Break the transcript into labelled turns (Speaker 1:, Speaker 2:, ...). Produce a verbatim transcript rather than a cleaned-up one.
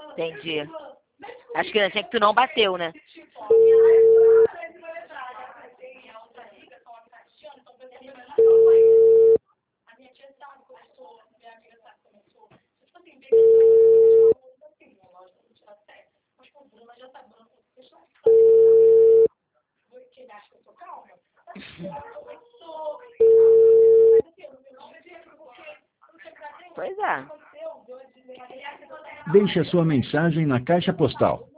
Speaker 1: Entendi. Acho que é que tu não bateu, né? Pois é.
Speaker 2: Deixe a sua mensagem na caixa postal